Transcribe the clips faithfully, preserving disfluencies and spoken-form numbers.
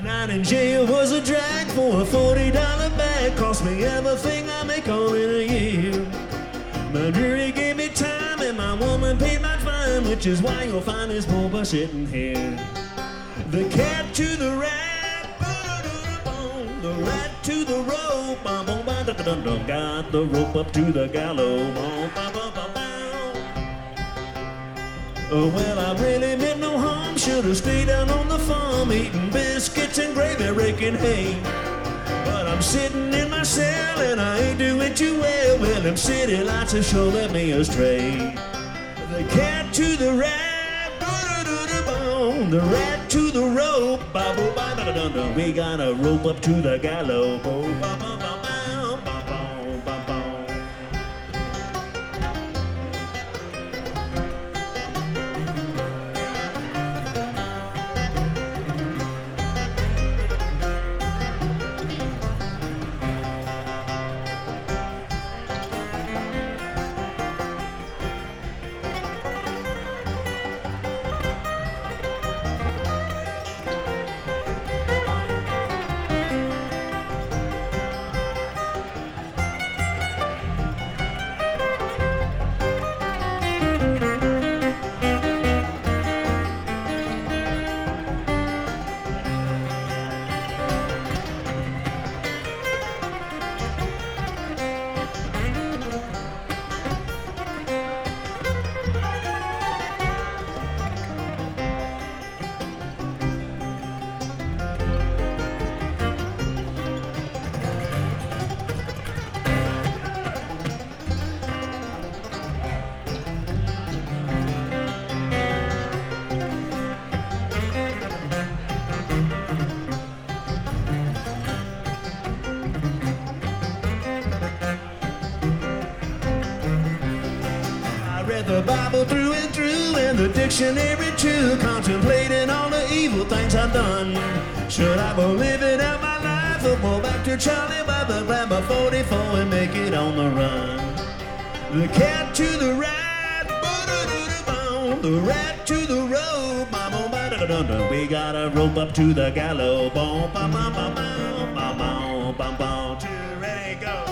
Night in jail was a drag for a forty dollar bag. Cost me everything I make all in a year. My jury gave me time and my woman paid my fine, which is why you'll find this poor boy sitting here. The cat to the rat, the rat to the rope, got the rope up to the gallows. Oh, well, I really meant no harm. Should've stayed down on the farm, eating biscuits and gravy, raking hay. But I'm sitting in my cell and I ain't doing too well. Well, them city lights have sure led me astray. The cat to the rat, the rat to the rope. We got a rope up to the gallows. The Bible through and through and the dictionary too, contemplating all the evil things I've done. Should I go living out my life or go back to Charlie Baba, grab a forty-four and make it on the run? The cat to the rat, the rat to the rope. We got a rope up to the gallows. Ready, go.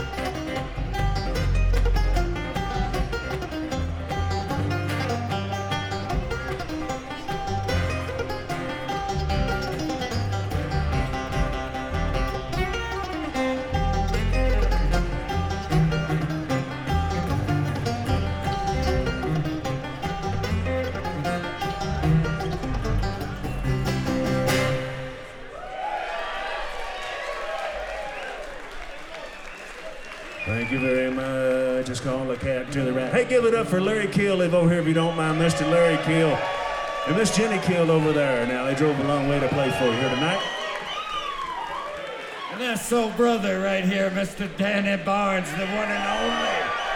Thank you very much. It's called The Cat to the Rat. Hey, give it up for Larry Keel. Live over here if you don't mind, Mister Larry Keel. And Miss Jenny Keel over there. Now, they drove a long way to play for you here tonight. And that's soul brother right here, Mister Danny Barnes, the one and only.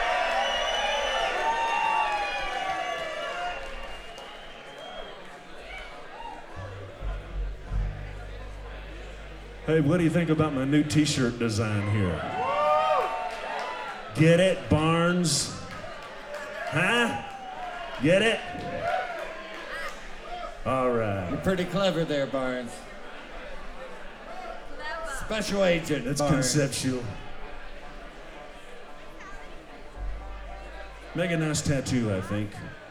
Hey, what do you think about my new t-shirt design here? Get it, Barnes? Huh? Get it? All right. You're pretty clever there, Barnes. Special agent, That's Barnes. conceptual. Make a nice tattoo, I think.